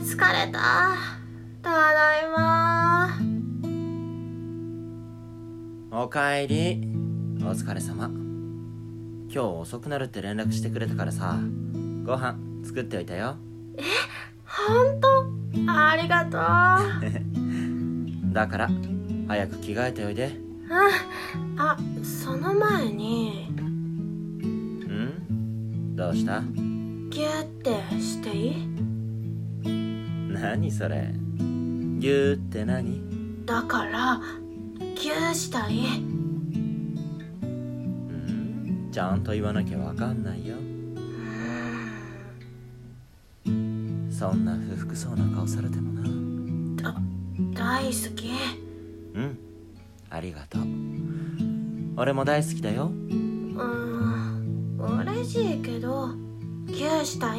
疲れた。ただいま。 おかえり。お疲れ様。今日遅くなるって連絡してくれたからさ、ご飯作っておいたよ。 ほんとありがとう。 だから早く着替えておいで。 その前に。 どうした？ ギューってしていい？ 何それ？ギューって何？ だからギューしたい。 ちゃんと言わなきゃわかんないよ。そんな不服そうな顔されてもな。 大好き。 ありがとう。俺も大好きだよ。 嬉しいけどギューしたい。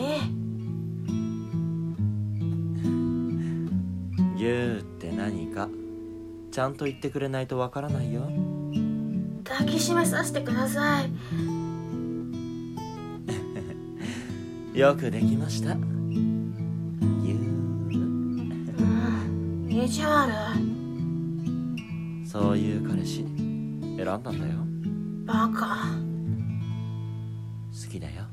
ギューって何かちゃんと言ってくれないとわからないよ。 抱きしめさせてください。 よくできました。ギュー。 意地悪。 そういう彼氏選んだんだよ。 バカ。 好きだよ。